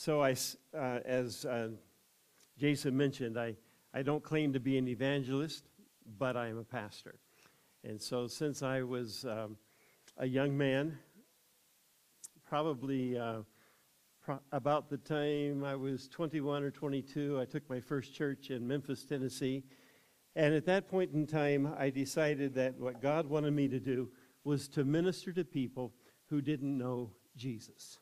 So as Jason mentioned, I don't claim to be an evangelist, but I am a pastor. And so since I was a young man, probably about the time I was 21 or 22, I took my first church in Memphis, Tennessee. And at that point in time, I decided that what God wanted me to do was to minister to people who didn't know Jesus.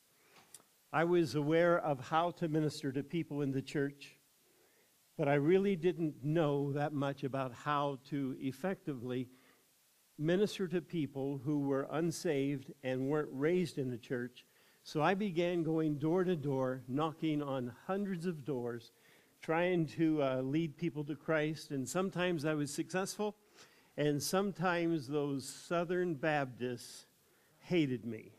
I was aware of how to minister to people in the church, but I really didn't know that much about how to effectively minister to people who were unsaved and weren't raised in the church. So I began going door to door, knocking on hundreds of doors, trying to lead people to Christ. And sometimes I was successful, and sometimes those Southern Baptists hated me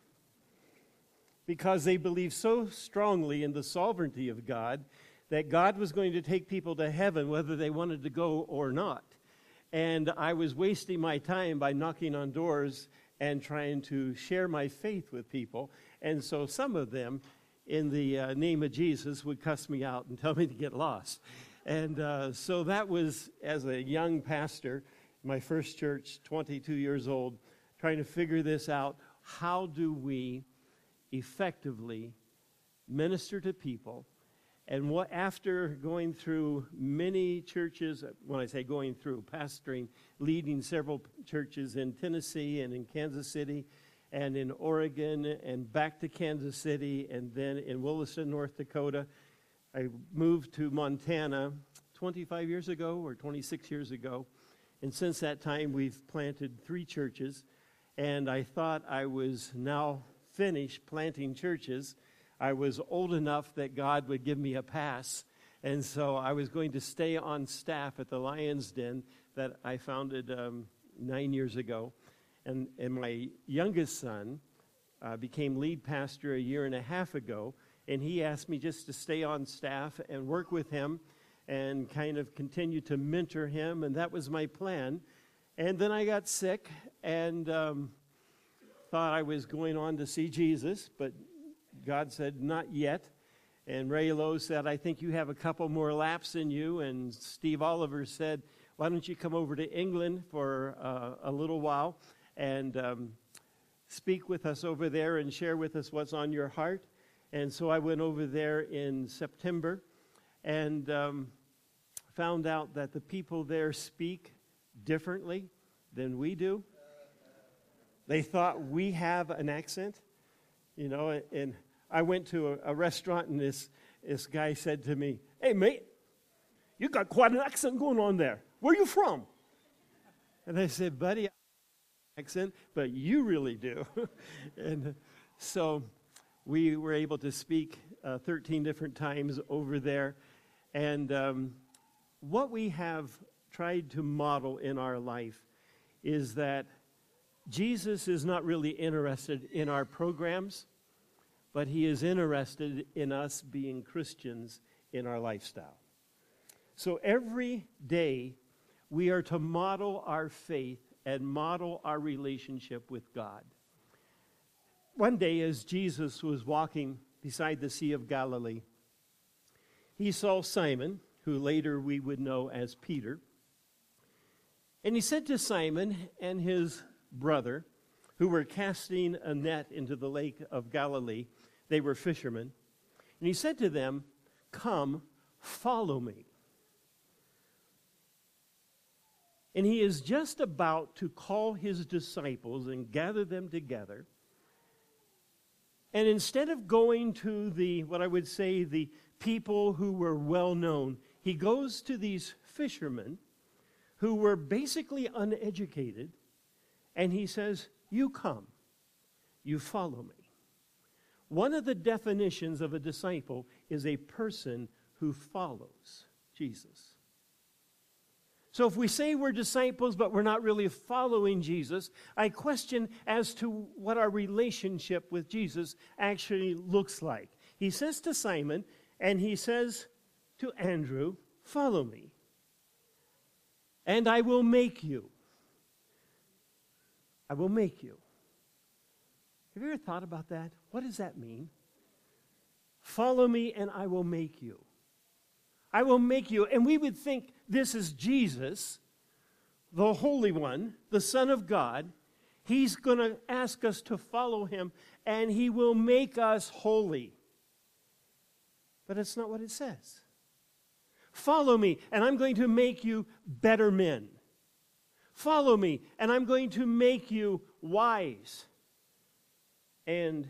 because they believed so strongly in the sovereignty of God that God was going to take people to heaven whether they wanted to go or not. And I was wasting my time by knocking on doors and trying to share my faith with people. And so some of them, in the name of Jesus, would cuss me out and tell me to get lost. And so that was, as a young pastor, my first church, 22 years old, trying to figure this out. How do we effectively minister to people? And what, after going through many churches, when I say going through, pastoring, leading several churches in Tennessee and in Kansas City and in Oregon and back to Kansas City and then in Williston, North Dakota, I moved to Montana 25 years ago or 26 years ago. And since that time, we've planted 3 churches. And I thought I was now finished planting churches. I was old enough that God would give me a pass. And so I was going to stay on staff at the Lion's Den that I founded 9 years ago. And my youngest son became lead pastor a year and a half ago. And he asked me just to stay on staff and work with him and kind of continue to mentor him. And that was my plan. And then I got sick and thought I was going on to see Jesus, but God said, not yet. And Ray Lowe said, I think you have a couple more laps in you. And Steve Oliver said, why don't you come over to England for a little while and speak with us over there and share with us what's on your heart. And so I went over there in September and found out that the people there speak differently than we do. They thought we have an accent, you know, and I went to a restaurant and this guy said to me, hey, mate, you got quite an accent going on there. Where are you from? And I said, buddy, accent, but you really do. And so we were able to speak 13 different times over there. And what we have tried to model in our life is that Jesus is not really interested in our programs, but he is interested in us being Christians in our lifestyle. So every day we are to model our faith and model our relationship with God. One day as Jesus was walking beside the Sea of Galilee, he saw Simon, who later we would know as Peter. And he said to Simon and his brother, who were casting a net into the lake of Galilee, they were fishermen, and he said to them, come, follow me. And he is just about to call his disciples and gather them together. And instead of going to what I would say, the people who were well known, he goes to these fishermen who were basically uneducated, and he says, you come, you follow me. One of the definitions of a disciple is a person who follows Jesus. So if we say we're disciples, but we're not really following Jesus, I question as to what our relationship with Jesus actually looks like. He says to Simon, and he says to Andrew, follow me, and I will make you. I will make you. Have you ever thought about that? What does that mean? Follow me and I will make you. I will make you. And we would think this is Jesus, the Holy One, the Son of God. He's going to ask us to follow him, and he will make us holy. But it's not what it says. Follow me, and I'm going to make you better men. Follow me, and I'm going to make you wise and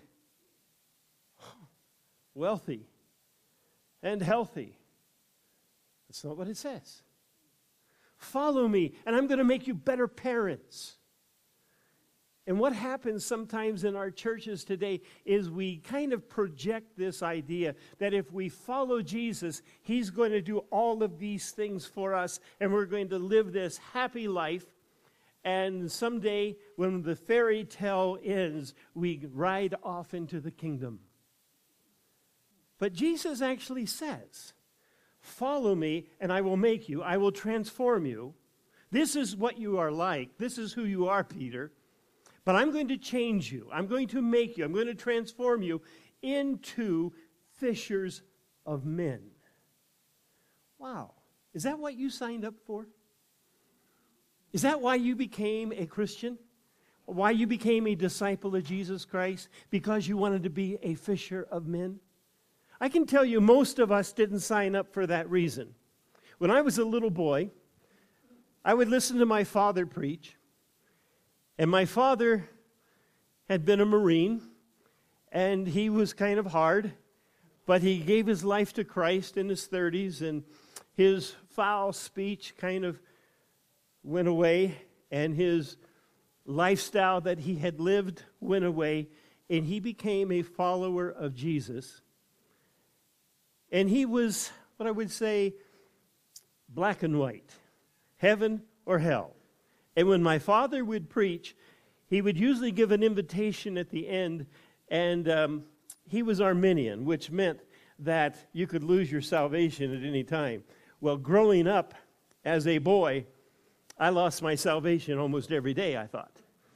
wealthy and healthy. That's not what it says. Follow me, and I'm going to make you better parents. And what happens sometimes in our churches today is we kind of project this idea that if we follow Jesus, he's going to do all of these things for us, and we're going to live this happy life. And someday, when the fairy tale ends, we ride off into the kingdom. But Jesus actually says, follow me, and I will make you. I will transform you. This is what you are like. This is who you are, Peter. But I'm going to change you. I'm going to make you. I'm going to transform you into fishers of men. Wow. Is that what you signed up for? Is that why you became a Christian? Why you became a disciple of Jesus Christ? Because you wanted to be a fisher of men? I can tell you most of us didn't sign up for that reason. When I was a little boy, I would listen to my father preach. And my father had been a Marine, and he was kind of hard, but he gave his life to Christ in his 30s, and his foul speech kind of went away, and his lifestyle that he had lived went away, and he became a follower of Jesus. And he was, what I would say, black and white, heaven or hell. And when my father would preach, he would usually give an invitation at the end, and he was Arminian, which meant that you could lose your salvation at any time. Well, growing up as a boy, I lost my salvation almost every day, I thought.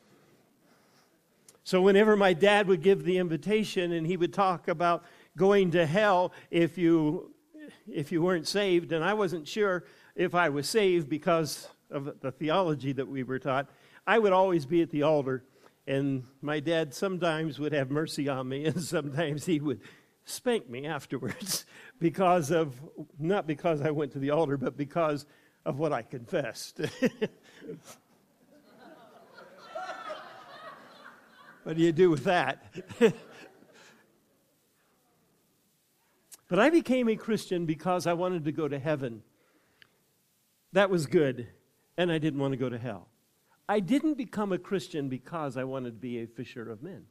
So whenever my dad would give the invitation and he would talk about going to hell if you weren't saved, and I wasn't sure if I was saved because of the theology that we were taught, I would always be at the altar, and my dad sometimes would have mercy on me, and sometimes he would spank me afterwards not because I went to the altar, but because of what I confessed. What do you do with that? But I became a Christian because I wanted to go to heaven. That was good. And I didn't want to go to hell. I didn't become a Christian because I wanted to be a fisher of men.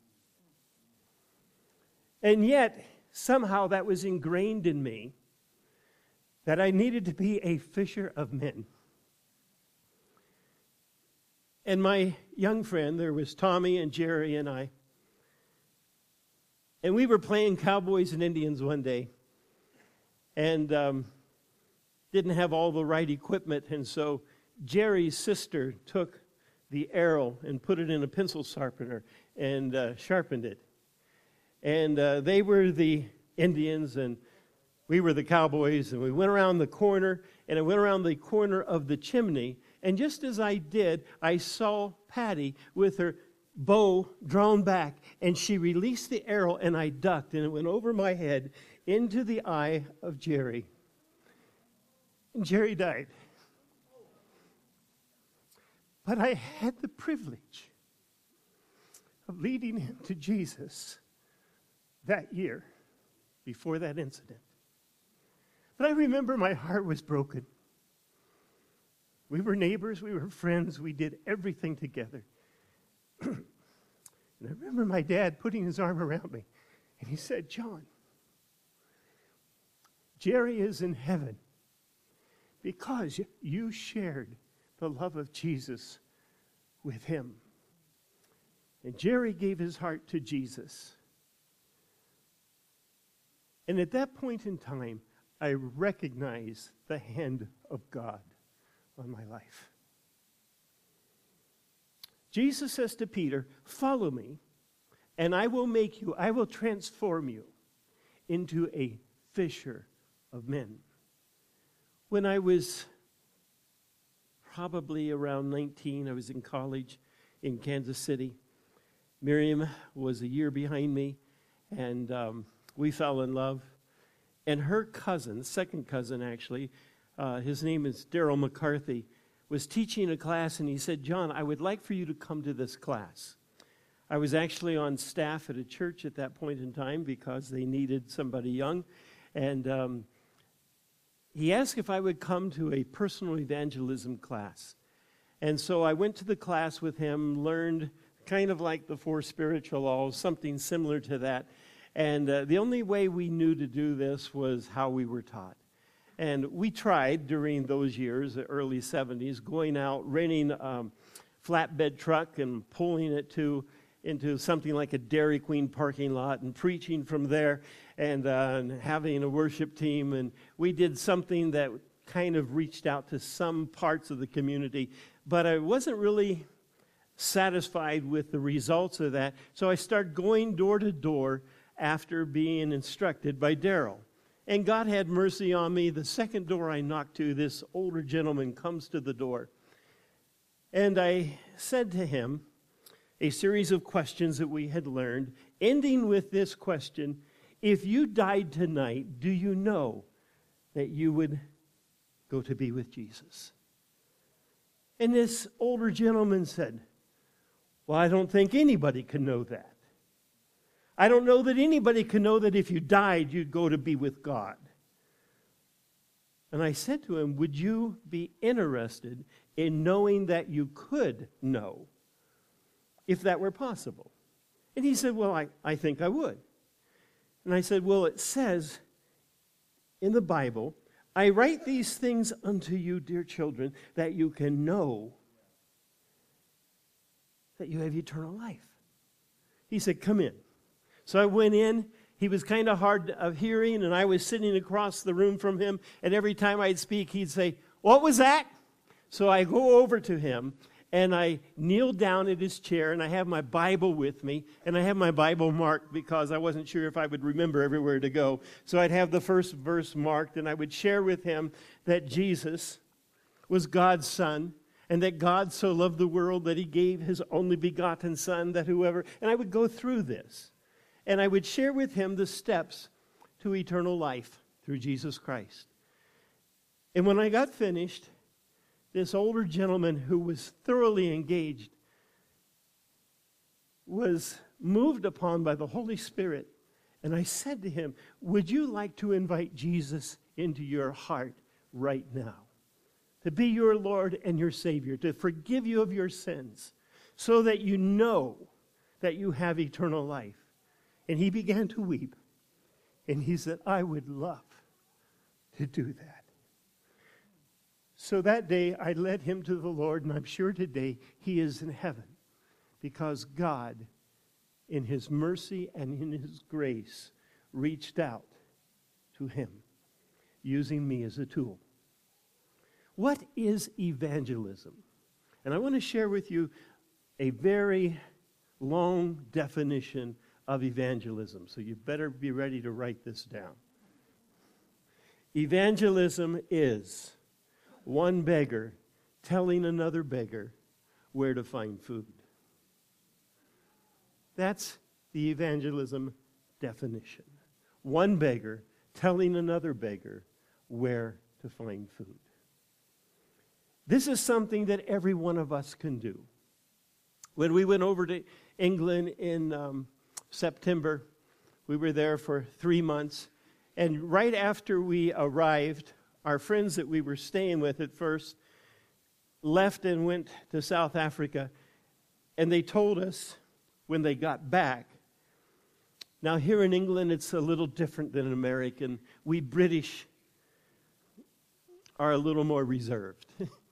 And yet, somehow that was ingrained in me that I needed to be a fisher of men. And my young friend, there was Tommy and Jerry and I, and we were playing cowboys and Indians one day, and didn't have all the right equipment, and so Jerry's sister took the arrow and put it in a pencil sharpener and sharpened it. And they were the Indians and we were the cowboys, and we went around the corner, and I went around the corner of the chimney, and just as I did, I saw Patty with her bow drawn back, and she released the arrow, and I ducked, and it went over my head into the eye of Jerry. And Jerry died. But I had the privilege of leading him to Jesus that year before that incident. But I remember my heart was broken. We were neighbors, we were friends, we did everything together. And I remember my dad putting his arm around me, and he said, "John, Jerry is in heaven because you shared the love of Jesus with him." And Jerry gave his heart to Jesus. And at that point in time, I recognized the hand of God on my life. Jesus says to Peter, "Follow me, and I will make you, I will transform you into a fisher of men. When I was probably around 19, I was in college in Kansas City. Miriam was a year behind me, and we fell in love. And her cousin, second cousin actually, his name is Daryl McCarthy, was teaching a class, and he said, "John, I would like for you to come to this class." I was actually on staff at a church at that point in time because they needed somebody young, and he asked if I would come to a personal evangelism class. And so I went to the class with him, learned kind of like the 4 spiritual laws, something similar to that. And the only way we knew to do this was how we were taught. And we tried during those years, the early 70s, going out, renting a flatbed truck and pulling it into something like a Dairy Queen parking lot and preaching from there and having a worship team. And we did something that kind of reached out to some parts of the community. But I wasn't really satisfied with the results of that. So I started going door to door after being instructed by Daryl. And God had mercy on me. The second door I knocked to, this older gentleman comes to the door. And I said to him a series of questions that we had learned, ending with this question: if you died tonight, do you know that you would go to be with Jesus? And this older gentleman said, "Well, I don't think anybody can know that. I don't know that anybody can know that if you died, you'd go to be with God." And I said to him, "Would you be interested in knowing that you could know, if that were possible?" And he said, "Well, I think I would." And I said, "Well, it says in the Bible, 'I write these things unto you, dear children, that you can know that you have eternal life.'" He said, "Come in." So I went in. He was kind of hard of hearing, and I was sitting across the room from him, and every time I'd speak, he'd say, "What was that?" So I go over to him, and I kneel down at his chair, and I have my Bible with me, and I have my Bible marked because I wasn't sure if I would remember everywhere to go. So I'd have the first verse marked, and I would share with him that Jesus was God's Son, and that God so loved the world that he gave his only begotten Son, that whoever... And I would go through this. And I would share with him the steps to eternal life through Jesus Christ. And when I got finished, this older gentleman who was thoroughly engaged was moved upon by the Holy Spirit. And I said to him, "Would you like to invite Jesus into your heart right now? To be your Lord and your Savior, to forgive you of your sins, so that you know that you have eternal life?" And he began to weep. And he said, "I would love to do that." So that day, I led him to the Lord, and I'm sure today he is in heaven, because God, in his mercy and in his grace, reached out to him, using me as a tool. What is evangelism? And I want to share with you a very long definition of evangelism. So you better be ready to write this down. Evangelism is one beggar telling another beggar where to find food. That's the evangelism definition. One beggar telling another beggar where to find food. This is something that every one of us can do. When we went over to England in September, we were there for 3 months. And right after we arrived, our friends that we were staying with at first left and went to South Africa. And they told us when they got back, now here in England it's a little different than in American. We British are a little more reserved.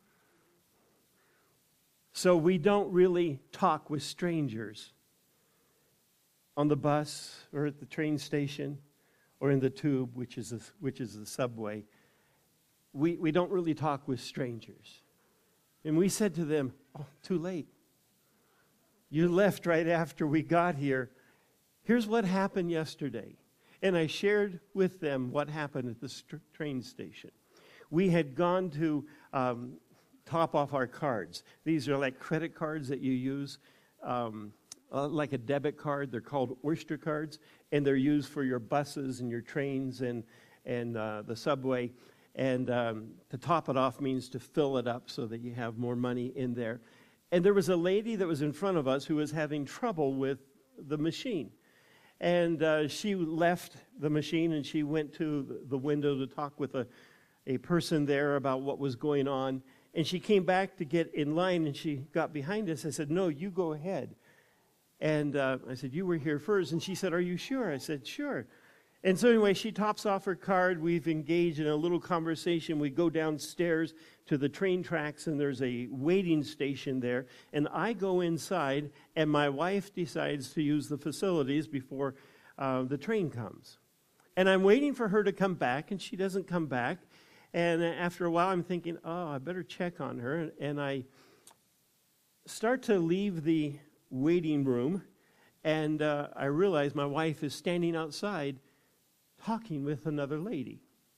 So we don't really talk with strangers on the bus or at the train station or in the tube, which is the subway. We don't really talk with strangers. And we said to them, "Oh, too late. You left right after we got here. Here's what happened yesterday." And I shared with them what happened at the train station. We had gone to top off our cards. These are like credit cards that you use, like a debit card. They're called Oyster cards, and they're used for your buses and your trains and the subway. And to top it off means to fill it up so that you have more money in there. And there was a lady that was in front of us who was having trouble with the machine. And she left the machine and she went to the window to talk with a person there about what was going on. And she came back to get in line and she got behind us. I said, no, you go ahead. And I said, you were here first. And she said, are you sure? I said, sure. And so anyway, she tops off her card. We've engaged in a little conversation. We go downstairs to the train tracks, and there's a waiting station there. And I go inside, and my wife decides to use the facilities before the train comes. And I'm waiting for her to come back, and she doesn't come back. And after a while, I'm thinking, oh, I better check on her. And I start to leave the waiting room, and I realize my wife is standing outside talking with another lady.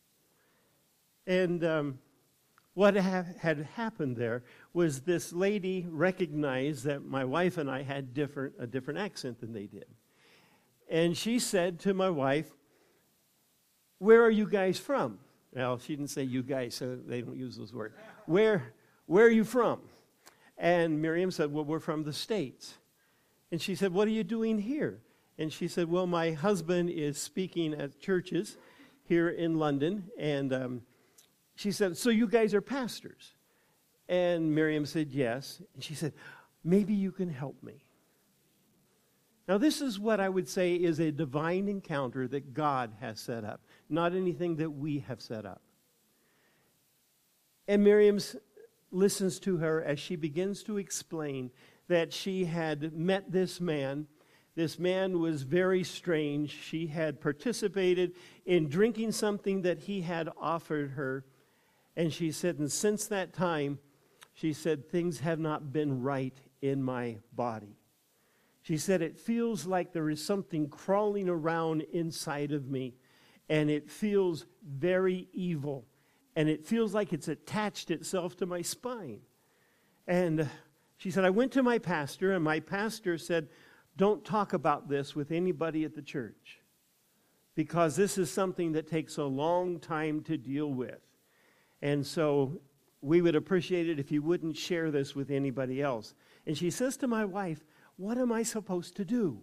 And what had happened there was this lady recognized that my wife and I had a different accent than they did. And she said to my wife, where are you guys from? Well, she didn't say you guys, so they don't use those words. Where are you from? And Miriam said, well, we're from the States. And she said, what are you doing here? And she said, well, my husband is speaking at churches here in London. And she said, so you guys are pastors? And Miriam said, yes. And she said, maybe you can help me. Now, this is what I would say is a divine encounter that God has set up, not anything that we have set up. And Miriam listens to her as she begins to explain that she had met this man. This man was very strange. She had participated in drinking something that he had offered her. And she said, and since that time, she said, things have not been right in my body. She said, it feels like there is something crawling around inside of me, and it feels very evil, and it feels like it's attached itself to my spine. And she said, I went to my pastor, and my pastor said, don't talk about this with anybody at the church, because this is something that takes a long time to deal with. And so we would appreciate it if you wouldn't share this with anybody else. And she says to my wife, what am I supposed to do?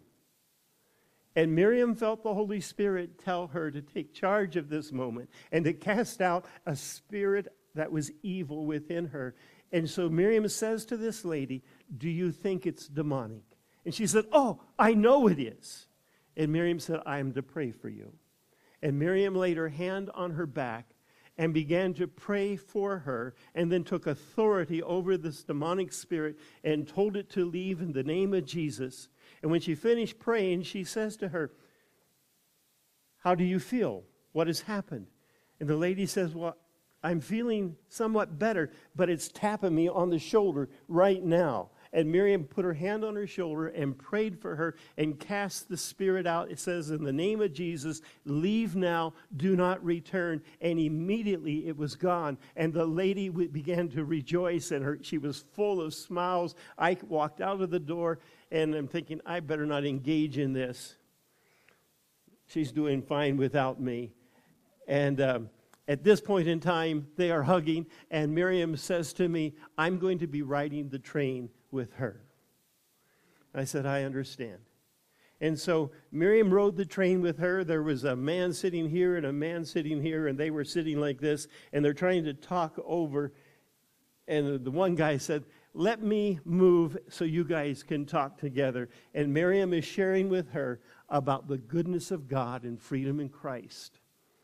And Miriam felt the Holy Spirit tell her to take charge of this moment and to cast out a spirit that was evil within her. And so Miriam says to this lady, do you think it's demonic? And she said, oh, I know it is. And Miriam said, I am to pray for you. And Miriam laid her hand on her back and began to pray for her, and then took authority over this demonic spirit and told it to leave in the name of Jesus. And when she finished praying, she says to her, how do you feel? What has happened? And the lady says, well, I'm feeling somewhat better, but it's tapping me on the shoulder right now. And Miriam put her hand on her shoulder and prayed for her and cast the spirit out. It says, in the name of Jesus, leave now, do not return. And immediately it was gone. And the lady began to rejoice, and she was full of smiles. I walked out of the door, and I'm thinking, I better not engage in this. She's doing fine without me. And at this point in time, they are hugging, and Miriam says to me, I'm going to be riding the train with her. I said, I understand. And so Miriam rode the train with her. There was a man sitting here and a man sitting here, and they were sitting like this, and they're trying to talk over. And the one guy said, let me move so you guys can talk together. And Miriam is sharing with her about the goodness of God and freedom in Christ.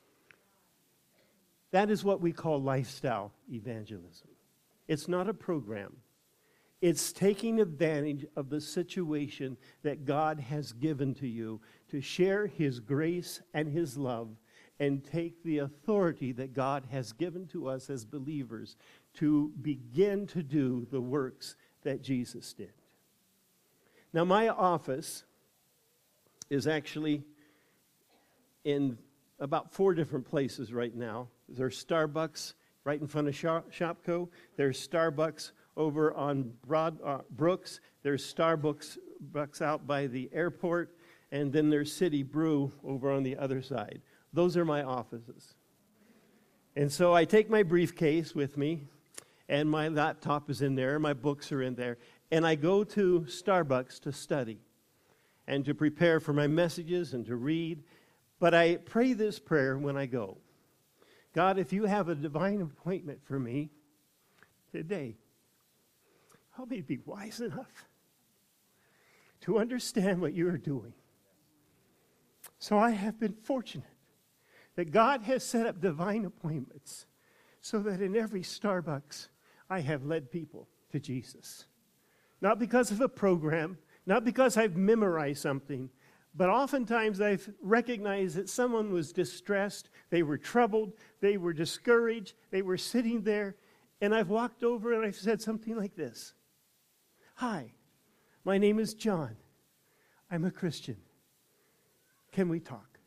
That is what we call lifestyle evangelism. It's not a program. It's taking advantage of the situation that God has given to you to share His grace and His love and take the authority that God has given to us as believers to begin to do the works that Jesus did. Now, my office is actually in about 4 different places right now. There's Starbucks right in front of Shopko. There's Starbucks over on Brooks. There's Starbucks out by the airport. And then there's City Brew over on the other side. Those are my offices. And so I take my briefcase with me, and my laptop is in there, my books are in there, and I go to Starbucks to study and to prepare for my messages and to read. But I pray this prayer when I go. God, if you have a divine appointment for me today, help me to be wise enough to understand what you are doing. So I have been fortunate that God has set up divine appointments so that in every Starbucks I have led people to Jesus. Not because of a program, not because I've memorized something, but oftentimes I've recognized that someone was distressed, they were troubled, they were discouraged, they were sitting there, and I've walked over and I've said something like this. Hi, my name is John. I'm a Christian. Can we talk?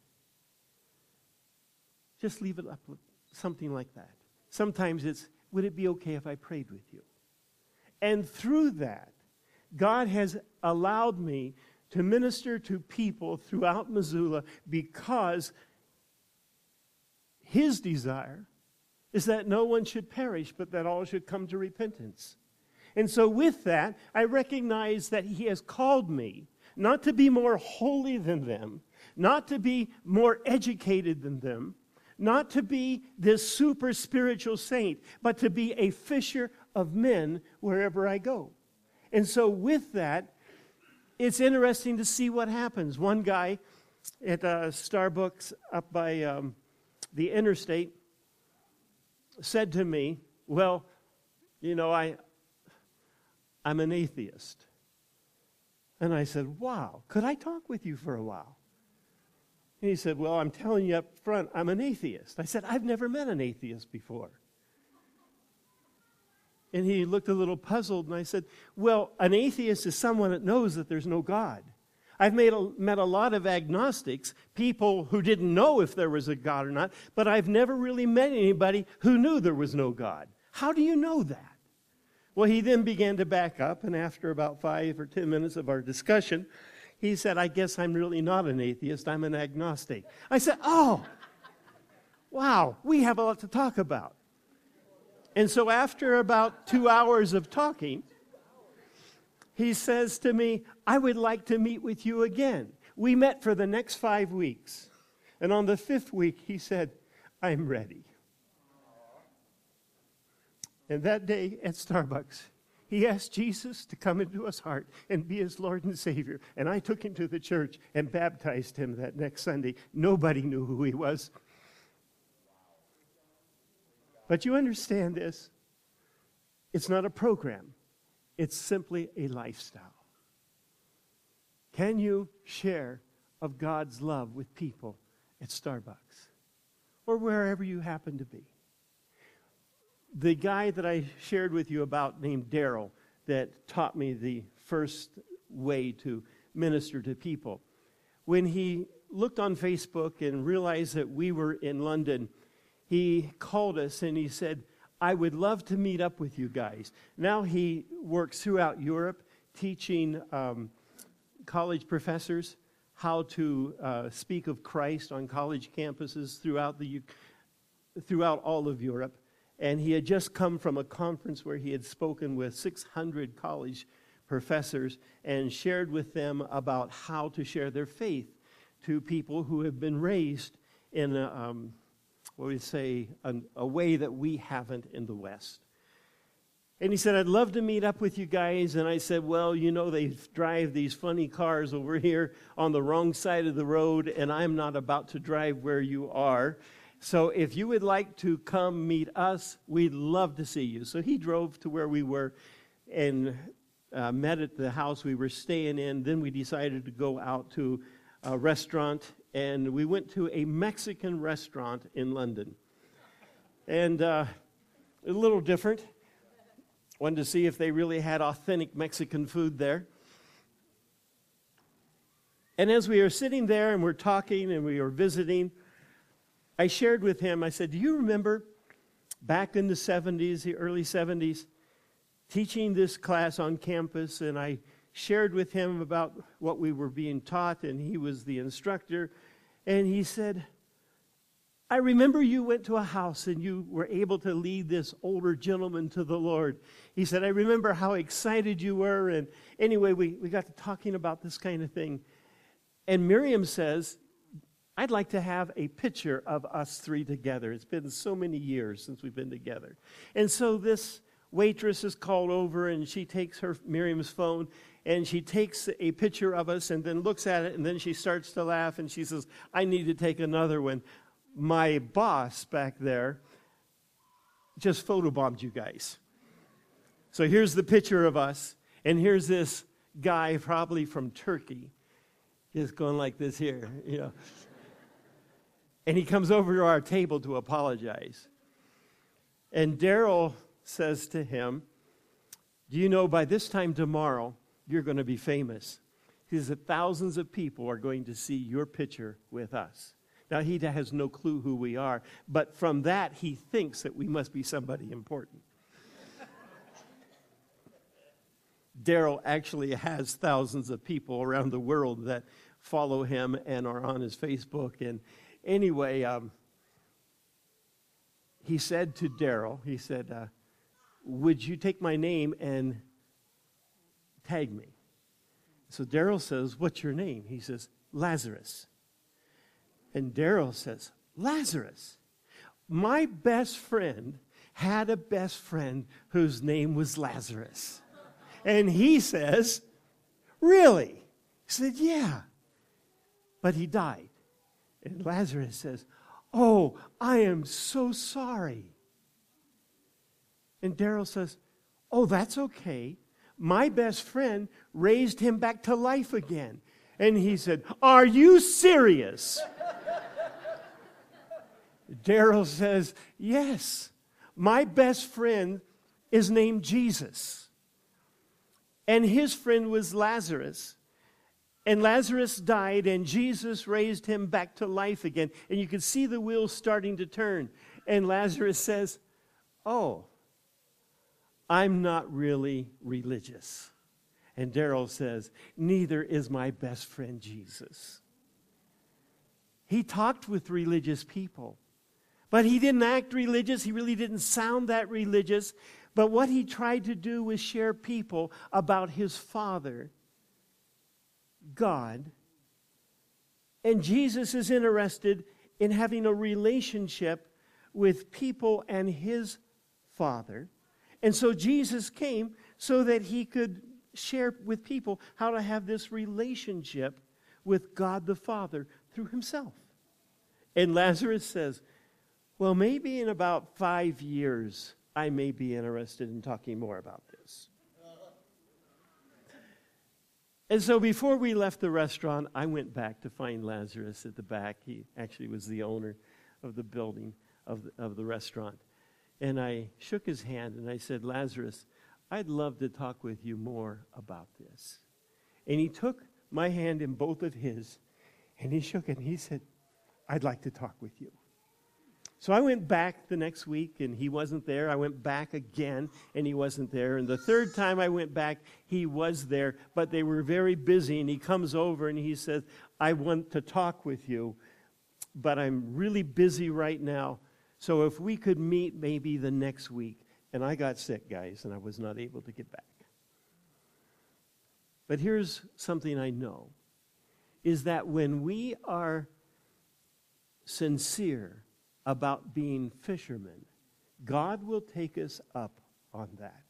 Just leave it up with something like that. Sometimes it's, would it be okay if I prayed with you? And through that, God has allowed me to minister to people throughout Missoula because His desire is that no one should perish, but that all should come to repentance. And so with that, I recognize that He has called me not to be more holy than them, not to be more educated than them, not to be this super spiritual saint, but to be a fisher of men wherever I go. And so with that, it's interesting to see what happens. One guy at Starbucks up by the interstate said to me, well, you know, I'm an atheist. And I said, wow, could I talk with you for a while? And he said, well, I'm telling you up front, I'm an atheist. I said, I've never met an atheist before. And he looked a little puzzled, and I said, well, an atheist is someone that knows that there's no God. I've met a lot of agnostics, people who didn't know if there was a God or not, but I've never really met anybody who knew there was no God. How do you know that? Well, he then began to back up, and after about 5 or 10 minutes of our discussion, he said, I guess I'm really not an atheist, I'm an agnostic. I said, oh, wow, we have a lot to talk about. And so after about 2 hours of talking, he says to me, I would like to meet with you again. We met for the next 5 weeks. And on the 5th week, he said, I'm ready. And that day at Starbucks, he asked Jesus to come into his heart and be his Lord and Savior. And I took him to the church and baptized him that next Sunday. Nobody knew who he was. But you understand this. It's not a program. It's simply a lifestyle. Can you share of God's love with people at Starbucks or wherever you happen to be? The guy that I shared with you about named Daryl that taught me the first way to minister to people. When he looked on Facebook and realized that we were in London, he called us and he said, I would love to meet up with you guys. Now he works throughout Europe teaching college professors how to speak of Christ on college campuses throughout all of Europe. And he had just come from a conference where he had spoken with 600 college professors and shared with them about how to share their faith to people who have been raised in a way that we haven't in the West. And he said, I'd love to meet up with you guys. And I said, well, you know, they drive these funny cars over here on the wrong side of the road, and I'm not about to drive where you are. So if you would like to come meet us, we'd love to see you. So he drove to where we were and met at the house we were staying in. Then we decided to go out to a restaurant, and we went to a Mexican restaurant in London. And a little different. Wanted to see if they really had authentic Mexican food there. And as we were sitting there and we're talking and we were visiting, I shared with him, I said, do you remember back in the 70s, the early 70s, teaching this class on campus? And I shared with him about what we were being taught, and he was the instructor. And he said, I remember you went to a house and you were able to lead this older gentleman to the Lord. He said, I remember how excited you were. And anyway, we got to talking about this kind of thing. And Miriam says, I'd like to have a picture of us three together. It's been so many years since we've been together. And so this waitress is called over, and she takes Miriam's phone, and she takes a picture of us and then looks at it, and then she starts to laugh, and she says, I need to take another one. My boss back there just photobombed you guys. So here's the picture of us, and here's this guy probably from Turkey, just going like this here, you know. And he comes over to our table to apologize. And Daryl says to him, do you know by this time tomorrow, you're going to be famous? He says that thousands of people are going to see your picture with us. Now, he has no clue who we are, but from that, he thinks that we must be somebody important. Daryl actually has thousands of people around the world that follow him and are on his Facebook. And anyway, he said to Daryl, he said, would you take my name and tag me? So Daryl says, what's your name? He says, Lazarus. And Daryl says, Lazarus. My best friend had a best friend whose name was Lazarus. And he says, really? He said, yeah. But he died. And Lazarus says, oh, I am so sorry. And Daryl says, oh, that's okay. My best friend raised him back to life again. And he said, are you serious? Daryl says, yes. My best friend is named Jesus. And his friend was Lazarus. And Lazarus died, and Jesus raised him back to life again. And you can see the wheels starting to turn. And Lazarus says, oh, I'm not really religious. And Daryl says, neither is my best friend Jesus. He talked with religious people, but he didn't act religious. He really didn't sound that religious. But what he tried to do was share people about his Father, God. And Jesus is interested in having a relationship with people and his Father. And so Jesus came so that he could share with people how to have this relationship with God the Father through himself. And Lazarus says, well, maybe in about 5 years, I may be interested in talking more about this. And so before we left the restaurant, I went back to find Lazarus at the back. He actually was the owner of the building of the restaurant. And I shook his hand and I said, Lazarus, I'd love to talk with you more about this. And he took my hand in both of his and he shook it and he said, I'd like to talk with you. So I went back the next week and he wasn't there. I went back again and he wasn't there. And the third time I went back, he was there, but they were very busy. And he comes over and he says, I want to talk with you, but I'm really busy right now. So if we could meet maybe the next week. And I got sick, guys, and I was not able to get back. But here's something I know, is that when we are sincere about being fishermen, God will take us up on that.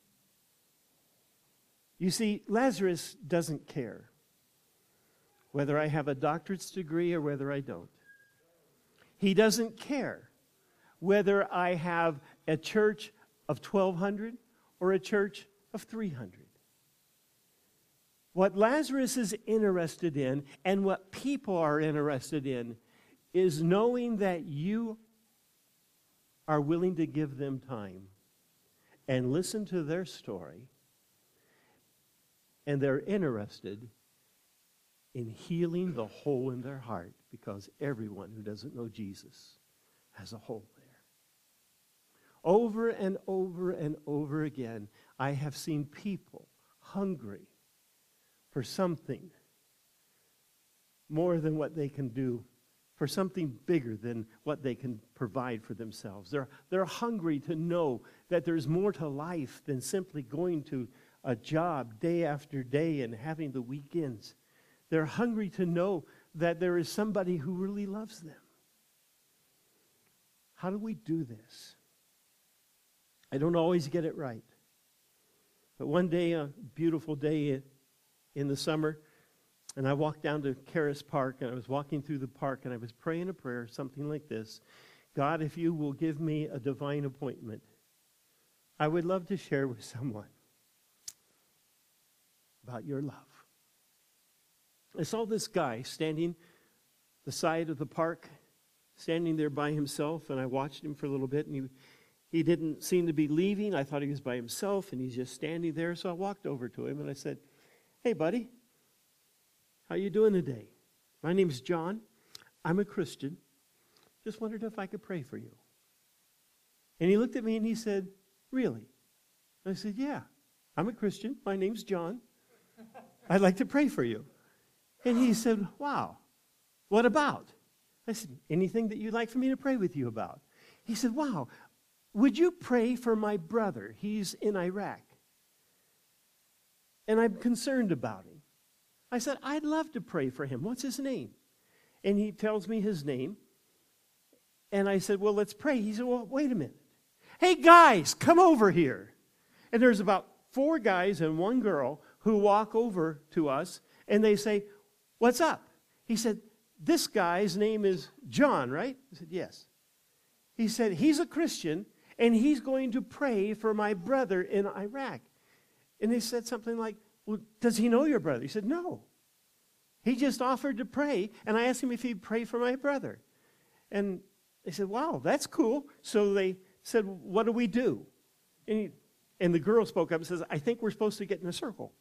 You see, Lazarus doesn't care whether I have a doctorate's degree or whether I don't. He doesn't care whether I have a church of 1,200 or a church of 300. What Lazarus is interested in and what people are interested in is knowing that you are willing to give them time and listen to their story, and they're interested in healing the hole in their heart, because everyone who doesn't know Jesus has a hole there. Over and over and over again, I have seen people hungry for something more than what they can do, for something bigger than what they can provide for themselves. They're hungry to know that there's more to life than simply going to a job day after day and having the weekends. They're hungry to know that there is somebody who really loves them. How do we do this? I don't always get it right. But one day, a beautiful day in the summer, and I walked down to Caris Park, and I was walking through the park, and I was praying a prayer, something like this: God, if you will give me a divine appointment, I would love to share with someone about your love. I saw this guy standing the side of the park, standing there by himself, and I watched him for a little bit, and he didn't seem to be leaving. I thought he was by himself, and he's just standing there, so I walked over to him, and I said, "Hey, buddy, how you doing today? My name's John. I'm a Christian. Just wondered if I could pray for you." And he looked at me and he said, "Really?" I said, "Yeah, I'm a Christian. My name's John. I'd like to pray for you." And he said, "Wow, what about?" I said, "Anything that you'd like for me to pray with you about." He said, "Wow, would you pray for my brother? He's in Iraq, and I'm concerned about him." I said, "I'd love to pray for him. What's his name?" And he tells me his name. And I said, "Well, let's pray." He said, "Well, wait a minute. Hey, guys, come over here." And there's about 4 guys and 1 girl who walk over to us, and they say, "What's up?" He said, "This guy's name is John, right?" I said, "Yes." He said, "He's a Christian, and he's going to pray for my brother in Iraq." And they said something like, "Well, does he know your brother?" He said, "No. He just offered to pray, and I asked him if he'd pray for my brother." And they said, "Wow, that's cool." So they said, "What do we do?" And the girl spoke up and says, "I think we're supposed to get in a circle."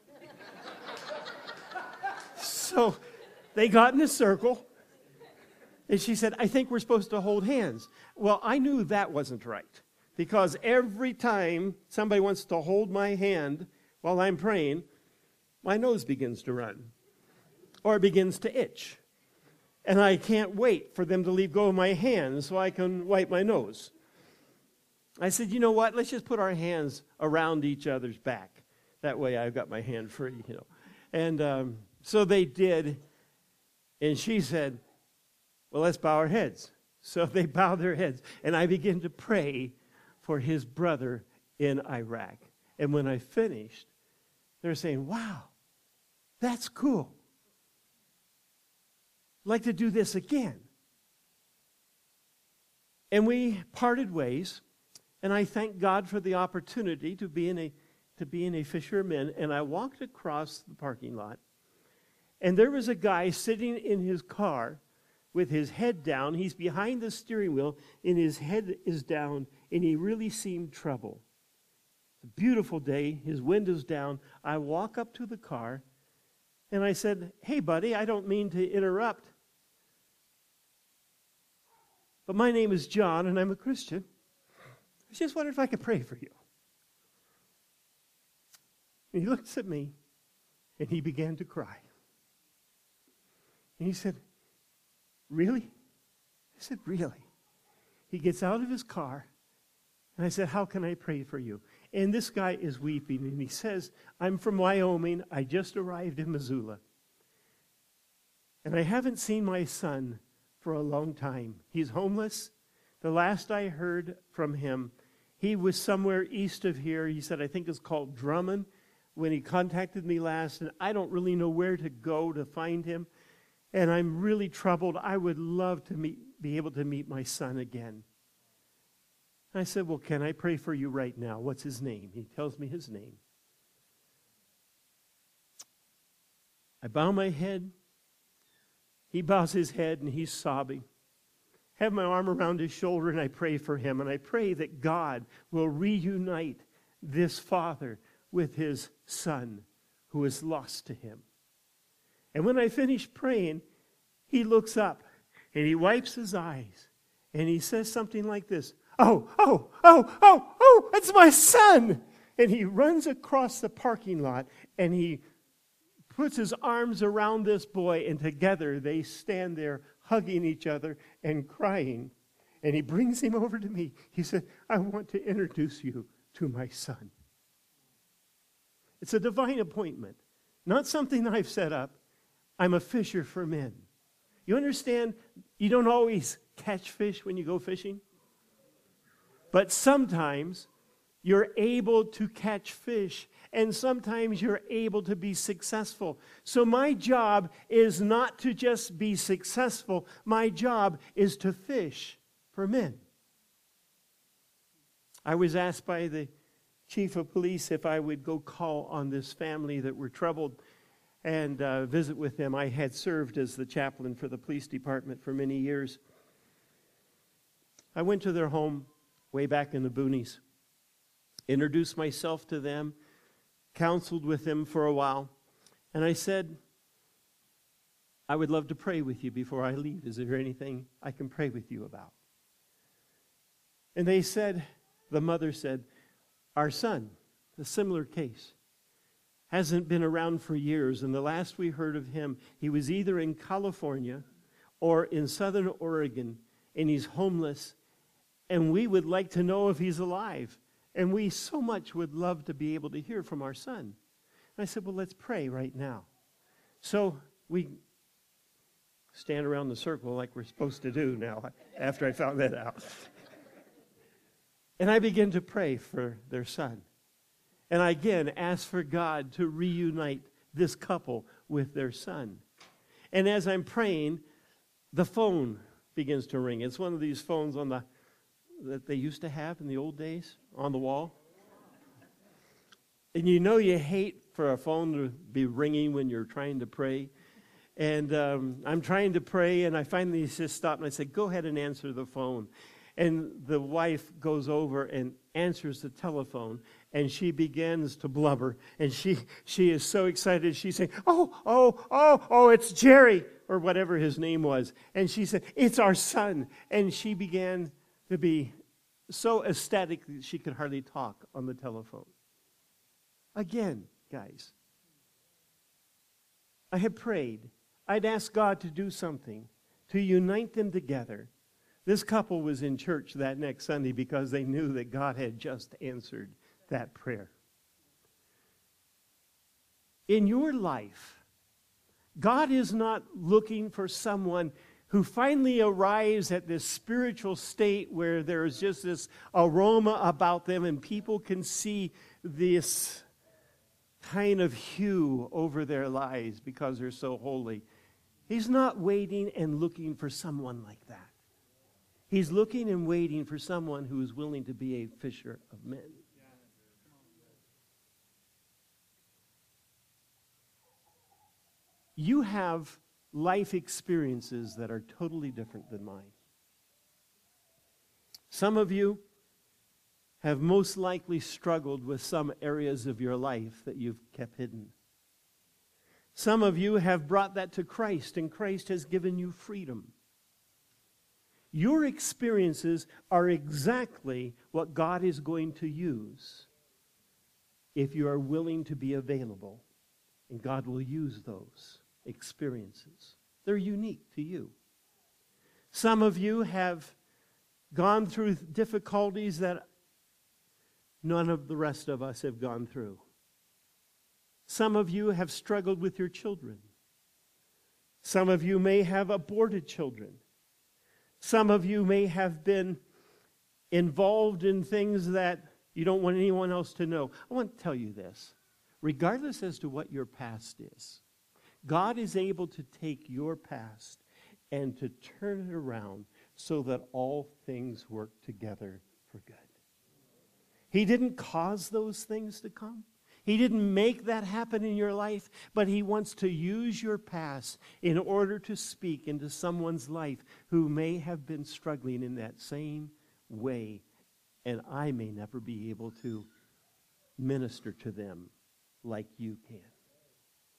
So they got in a circle, and she said, "I think we're supposed to hold hands." Well, I knew that wasn't right, because every time somebody wants to hold my hand while I'm praying, my nose begins to run, or it begins to itch. And I can't wait for them to leave go of my hand so I can wipe my nose. I said, "You know what? Let's just put our hands around each other's back. That way I've got my hand free, you know." And so they did. And she said, "Well, let's bow our heads." So they bowed their heads. And I began to pray for his brother in Iraq. And when I finished, they're saying, "Wow, that's cool. I'd like to do this again." And we parted ways. And I thank God for the opportunity to be in a fisherman. And I walked across the parking lot, and there was a guy sitting in his car with his head down. He's behind the steering wheel, and his head is down, and he really seemed troubled. It's a beautiful day. His window's down. I walk up to the car, and I said, "Hey, buddy, I don't mean to interrupt, but my name is John, and I'm a Christian. I just wondered if I could pray for you." And he looks at me, and he began to cry. And he said, "Really?" I said, "Really?" He gets out of his car, and I said, "How can I pray for you?" And this guy is weeping, and he says, "I'm from Wyoming. I just arrived in Missoula. And I haven't seen my son for a long time. He's homeless. The last I heard from him, he was somewhere east of here." He said, "I think it's called Drummond," when he contacted me last, and I don't really know where to go to find him. And I'm really troubled. I would love to be able to meet my son again. I said, "Well, can I pray for you right now? What's his name?" He tells me his name. I bow my head. He bows his head, and he's sobbing. Have my arm around his shoulder, and I pray for him. And I pray that God will reunite this father with his son who is lost to him. And when I finished praying, he looks up and he wipes his eyes and he says something like this, oh, it's my son. And he runs across the parking lot and he puts his arms around this boy, and together they stand there hugging each other and crying. And he brings him over to me. He said, I want to introduce you to my son. It's a divine appointment, not something I've set up. I'm a fisher for men. You understand, you don't always catch fish when you go fishing, but sometimes you're able to catch fish, and sometimes you're able to be successful. So my job is not to just be successful. My job is to fish for men. I was asked by the chief of police if I would go call on this family that were troubled and visit with them. I had served as the chaplain for the police department for many years. I went to their home way back in the boonies, introduced myself to them, counseled with them for a while, and I said, I would love to pray with you before I leave. Is there anything I can pray with you about? And they said, the mother said, our son, a similar case, hasn't been around for years, and the last we heard of him, he was either in California or in Southern Oregon, and he's homeless, and we would like to know if he's alive. And we so much would love to be able to hear from our son. And I said, well, let's pray right now. So we stand around the circle like we're supposed to do now, after I found that out. And I began to pray for their son. And I again asked for God to reunite this couple with their son. And as I'm praying, the phone begins to ring. It's one of these phones that they used to have in the old days on the wall. And you know you hate for a phone to be ringing when you're trying to pray. And I'm trying to pray, and I finally just stop, and I said, go ahead and answer the phone. And the wife goes over and answers the telephone, and she begins to blubber. And she is so excited. She's saying, oh, it's Jerry, or whatever his name was. And she said, it's our son. And she began to be so ecstatic that she could hardly talk on the telephone. Again, guys, I had prayed. I'd asked God to do something to unite them together. This couple was in church that next Sunday because they knew that God had just answered that prayer. In your life, God is not looking for someone who finally arrives at this spiritual state where there is just this aroma about them and people can see this kind of hue over their lives because they're so holy. He's not waiting and looking for someone like that. He's looking and waiting for someone who is willing to be a fisher of men. You have life experiences that are totally different than mine. Some of you have most likely struggled with some areas of your life that you've kept hidden. Some of you have brought that to Christ, and Christ has given you freedom. Your experiences are exactly what God is going to use if you are willing to be available, and God will use those experiences. They're unique to you. Some of you have gone through difficulties that none of the rest of us have gone through. Some of you have struggled with your children. Some of you may have aborted children. Some of you may have been involved in things that you don't want anyone else to know. I want to tell you this. Regardless as to what your past is, God is able to take your past and to turn it around so that all things work together for good. He didn't cause those things to come. He didn't make that happen in your life, but He wants to use your past in order to speak into someone's life who may have been struggling in that same way, and I may never be able to minister to them like you can.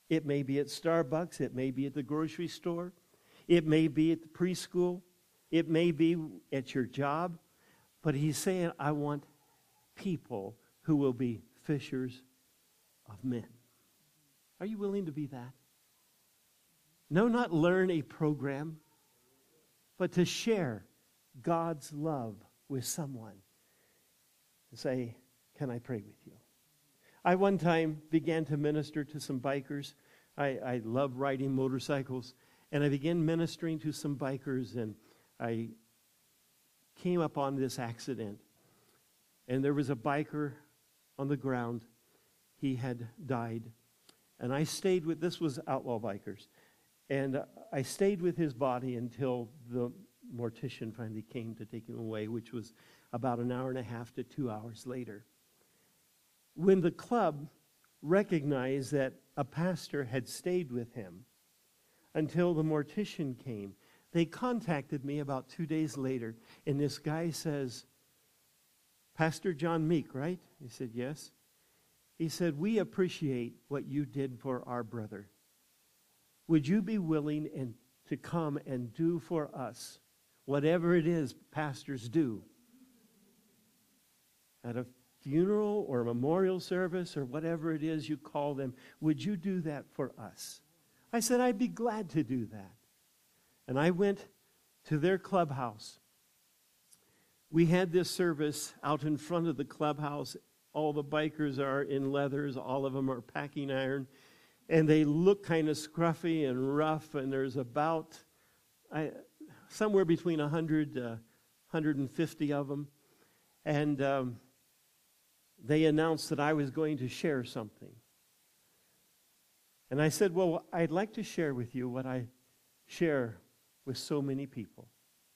It may be at Starbucks. It may be at the grocery store. It may be at the preschool. It may be at your job. But he's saying, I want people who will be fishers of men. Are you willing to be that? No, not learn a program, but to share God's love with someone. And say, can I pray with you? I one time began to minister to some bikers. I love riding motorcycles. And I began ministering to some bikers, and I came upon this accident. And there was a biker on the ground. He had died. And I stayed with, this was outlaw bikers. And I stayed with his body until the mortician finally came to take him away, which was about an hour and a half to 2 hours later. When the club recognized that a pastor had stayed with him until the mortician came, they contacted me about 2 days later, and this guy says, Pastor John Meek, right? He said, yes. He said, we appreciate what you did for our brother. Would you be willing to come and do for us whatever it is pastors do at a funeral or a memorial service or whatever it is you call them? Would you do that for us? I said, I'd be glad to do that. And I went to their clubhouse. We had this service out in front of the clubhouse. All the bikers are in leathers. All of them are packing iron. And they look kind of scruffy and rough. And there's about somewhere between 100 to 150 of them. And they announced that I was going to share something. And I said, well, I'd like to share with you what I share with so many people.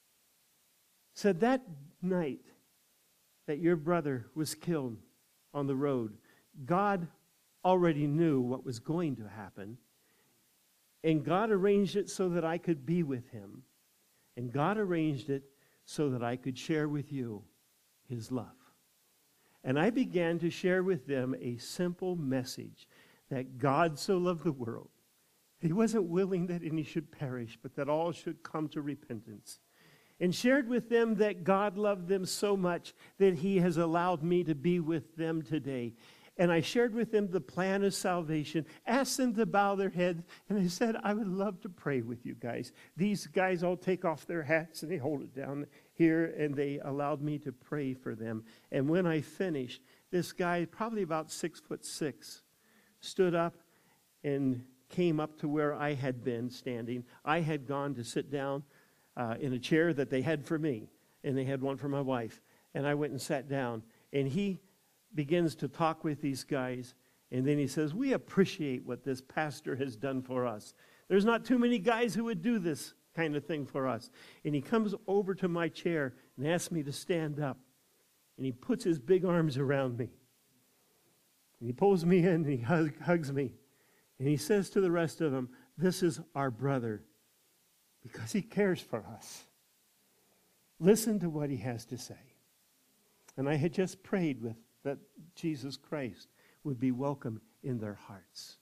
Said that night that your brother was killed on the road, God already knew what was going to happen. And God arranged it so that I could be with him. And God arranged it so that I could share with you his love. And I began to share with them a simple message that God so loved the world. He wasn't willing that any should perish, but that all should come to repentance. And shared with them that God loved them so much that he has allowed me to be with them today. And I shared with them the plan of salvation, asked them to bow their heads, and I said, I would love to pray with you guys. These guys all take off their hats and they hold it down here, and they allowed me to pray for them. And when I finished, this guy, probably about 6'6", stood up and came up to where I had been standing. I had gone to sit down in a chair that they had for me, and they had one for my wife. And I went and sat down, and he begins to talk with these guys, and then he says, we appreciate what this pastor has done for us. There's not too many guys who would do this kind of thing for us. And he comes over to my chair and asks me to stand up, and he puts his big arms around me. And he pulls me in, and he hugs me, and he says to the rest of them, this is our brother, because he cares for us. Listen to what he has to say. And I had just prayed with that Jesus Christ would be welcome in their hearts.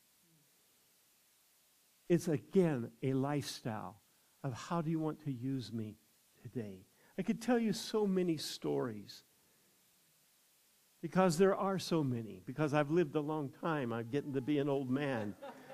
It's again a lifestyle of how do you want to use me today. I could tell you so many stories because there are so many, because I've lived a long time. I'm getting to be an old man.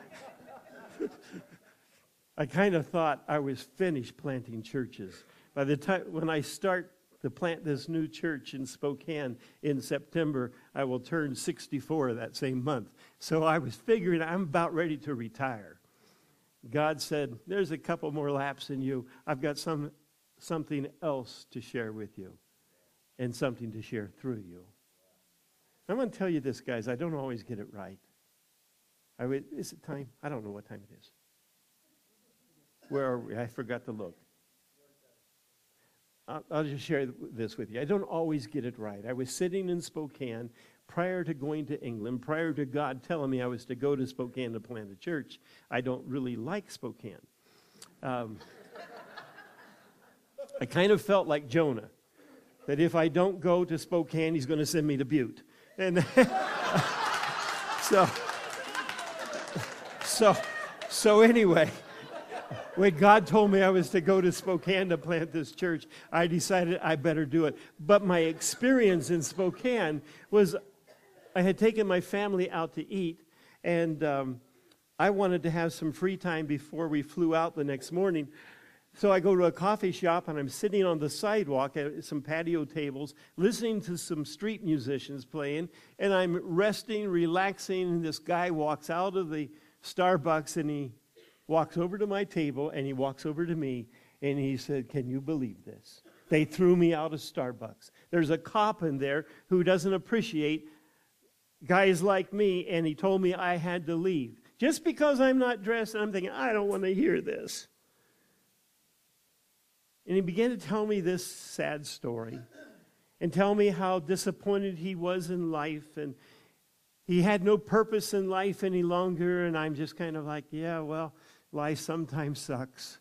I kind of thought I was finished planting churches. By the time when I start to plant this new church in Spokane in September, I will turn 64 that same month. So I was figuring I'm about ready to retire. God said, there's a couple more laps in you. I've got something else to share with you and something to share through you. I'm going to tell you this, guys. I don't always get it right. Is it time? I don't know what time it is. Where are we? I forgot to look. I'll just share this with you. I don't always get it right. I was sitting in Spokane prior to going to England, prior to God telling me I was to go to Spokane to plant a church. I don't really like Spokane. I kind of felt like Jonah, that if I don't go to Spokane, he's going to send me to Butte. And So anyway, when God told me I was to go to Spokane to plant this church, I decided I better do it. But my experience in Spokane was I had taken my family out to eat, and I wanted to have some free time before we flew out the next morning. So I go to a coffee shop, and I'm sitting on the sidewalk at some patio tables, listening to some street musicians playing, and I'm resting, relaxing, and this guy walks out of the Starbucks, and he walks over to my table, and he walks over to me, and he said, "Can you believe this? They threw me out of Starbucks. There's a cop in there who doesn't appreciate guys like me," and he told me I had to leave. Just because I'm not dressed, and I'm thinking, I don't want to hear this. And he began to tell me this sad story and tell me how disappointed he was in life, and he had no purpose in life any longer, and I'm just kind of like, yeah, well, life sometimes sucks.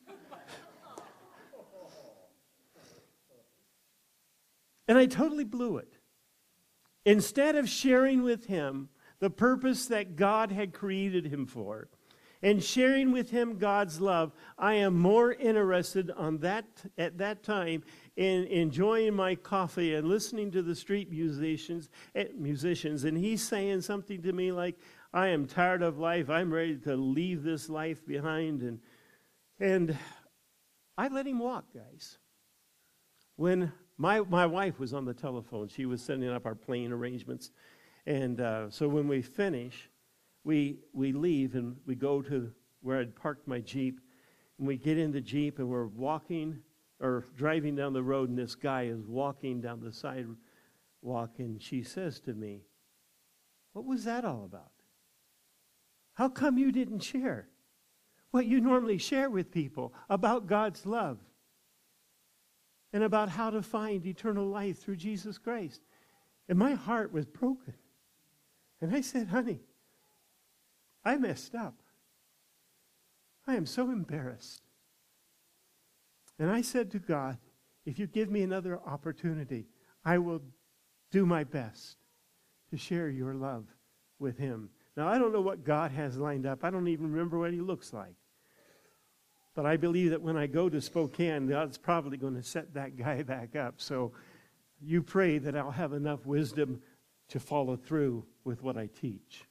And I totally blew it. Instead of sharing with him the purpose that God had created him for, and sharing with him God's love, I am more interested at that time in enjoying my coffee and listening to the street musicians, and he's saying something to me like, I am tired of life, I'm ready to leave this life behind, and I let him walk, guys. When my wife was on the telephone, she was setting up our plane arrangements, and so when we finish, we leave and we go to where I'd parked my Jeep, and we get in the Jeep and we're walking or driving down the road, and this guy is walking down the sidewalk, and she says to me, "What was that all about? How come you didn't share what you normally share with people about God's love and about how to find eternal life through Jesus Christ?" And my heart was broken. And I said, "Honey, I messed up. I am so embarrassed." And I said to God, if you give me another opportunity, I will do my best to share your love with him. Now, I don't know what God has lined up. I don't even remember what he looks like. But I believe that when I go to Spokane, God's probably going to set that guy back up. So you pray that I'll have enough wisdom to follow through with what I teach.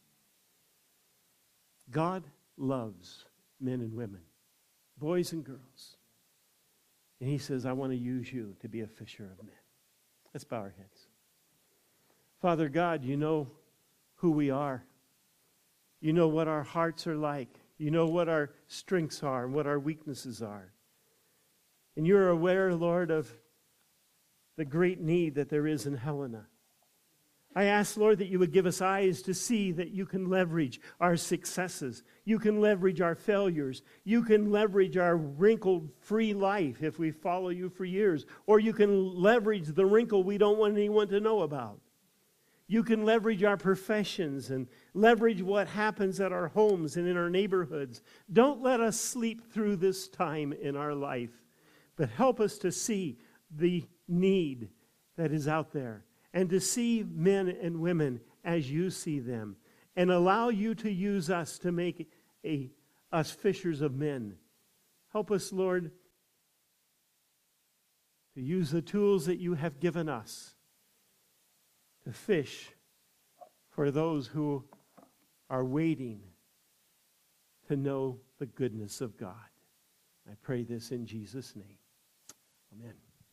God loves men and women, boys and girls. And he says, I want to use you to be a fisher of men. Let's bow our heads. Father God, you know who we are. You know what our hearts are like. You know what our strengths are and what our weaknesses are. And you're aware, Lord, of the great need that there is in Helena. I ask, Lord, that you would give us eyes to see that you can leverage our successes. You can leverage our failures. You can leverage our wrinkled-free life if we follow you for years. Or you can leverage the wrinkle we don't want anyone to know about. You can leverage our professions and leverage what happens at our homes and in our neighborhoods. Don't let us sleep through this time in our life, but help us to see the need that is out there and to see men and women as you see them and allow you to use us to make us fishers of men. Help us, Lord, to use the tools that you have given us to fish for those who are waiting to know the goodness of God. I pray this in Jesus' name. Amen.